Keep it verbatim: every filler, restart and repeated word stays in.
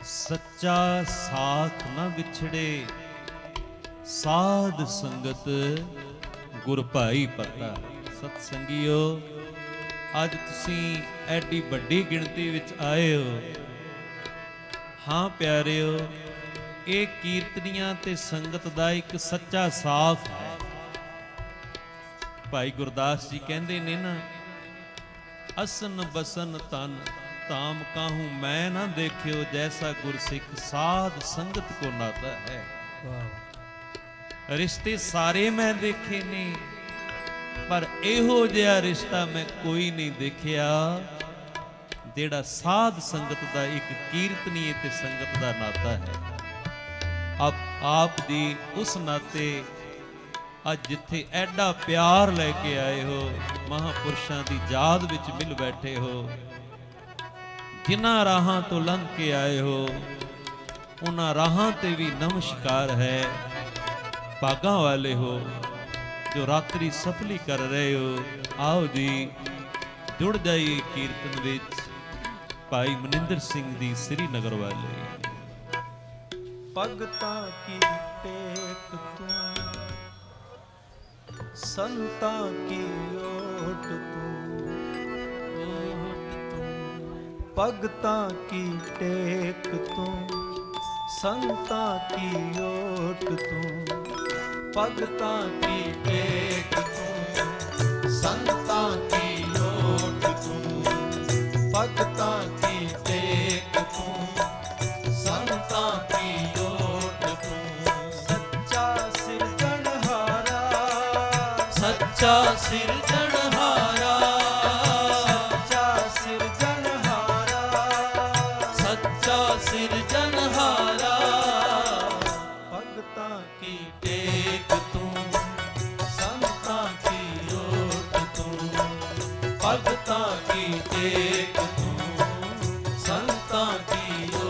ਸੱਚਾ ਸਾਥ ਨਾ ਵਿਛੜੇ, ਸਾਧ ਸੰਗਤ ਗੁਰ ਭਾਈ ਪਤਾ। ਸਤ ਸੰਗੀਓ, ਅੱਜ ਤੁਸੀਂ ਐਡੀ ਵੱਡੀ ਗਿਣਤੀ ਵਿੱਚ ਆਏ ਹੋ। ਹਾਂ ਪਿਆਰਿਓ, ਇਹ ਕੀਰਤਨੀਆਂ ਤੇ ਸੰਗਤ ਦਾ ਇੱਕ ਸੱਚਾ ਸਾਥ ਹੈ। ਭਾਈ ਗੁਰਦਾਸ ਜੀ ਕਹਿੰਦੇ ਨੇ ਨਾ, ਅਸਨ ਬਸਨ ਤਨ ਤਾਮ ਕਾਹੂ ਮੈਂ ਨਾ ਦੇਖਿਓ, ਜੈਸਾ ਗੁਰਸਿੱਖ ਸਾਧ ਸੰਗਤ ਕੋ ਨਾਤਾ ਹੈ। ਰਿਸ਼ਤੇ ਸਾਰੇ ਮੈਂ ਦੇਖੇ ਨੇ, ਪਰ ਇਹੋ ਜਿਹਾ ਰਿਸ਼ਤਾ ਮੈਂ ਕੋਈ ਨਹੀਂ ਦੇਖਿਆ ਜਿਹੜਾ ਸਾਧ ਸੰਗਤ ਦਾ, ਇੱਕ ਕੀਰਤਨੀਏ ਤੇ ਸੰਗਤ ਦਾ ਨਾਤਾ ਹੈ। ਆਪ ਆਪ ਦੀ ਉਸ ਨਾਤੇ ਅੱਜ ਜਿੱਥੇ ਐਡਾ ਪਿਆਰ ਲੈ ਕੇ ਆਏ ਹੋ, ਮਹਾਂਪੁਰਸ਼ਾਂ ਦੀ ਯਾਦ ਵਿੱਚ ਮਿਲ ਬੈਠੇ ਹੋ, ਜਿਨ੍ਹਾਂ ਰਾਹਾਂ ਤੋਂ ਲੰਘ ਕੇ ਆਏ ਹੋ ਉਹਨਾਂ ਰਾਹਾਂ ਤੇ ਵੀ ਨਮਸਕਾਰ ਹੈ। ਭਾਗਾਂ ਵਾਲੇ ਹੋ ਜੋ ਰਾਤਰੀ ਸਫਲੀ ਕਰ ਰਹੇ ਹੋ। ਆਓ ਜੀ, ਜੁੜ ਜਾਈਏ ਕੀਰਤਨ ਵਿੱਚ ਭਾਈ ਮਨਿੰਦਰ ਸਿੰਘ ਦੀ ਸ੍ਰੀਨਗਰ ਵਾਲੇ। ਭਗਤਾਂ ਕੀ ਟੇਕ ਤੂੰ, ਸੰਤਾਂ ਕੀ ਓਟ ਤੂੰ, ਓਟ ਤੂੰ। ਭਗਤਾਂ ਕੀ ਟੇਕ ਤੂੰ, ਸੰਤਾਂ ਕੀ ਓਟ ਤੂੰ। ਭਗਤਾਂ ਕੀ ਟੇਕ ਤੂੰ, ਸੰਤਾਂ ਕੀ ਓਟ ਤੂੰ। ਭਗਤਾਂ ਕੀ ਟੇਕ ਤੂੰ, ਸੰਤਾਂ ਕੀ ਓਟ ਤੂੰ। ਸੱਚਾ ਸਿਰਜਣਹਾਰਾ, ਸੱਚਾ ਸਿਰਜਣਹਾਰਾ, ਸੱਚਾ ਸਿਰਜਣਹਾਰਾ, ਸੱਚਾ ਸਿਰਜਣਹਾਰਾ। ਭਗਤਾਂ ਕੀ ਟੇਕ ਤੂੰ, ਸੰਤਾਂ ਕੀ ਓਟ ਤੂੰ। ਭਗਤਾਂ ਕੀ ਟੇਕ ਤੂੰ, ਸੰਤਾਂ ਕੀ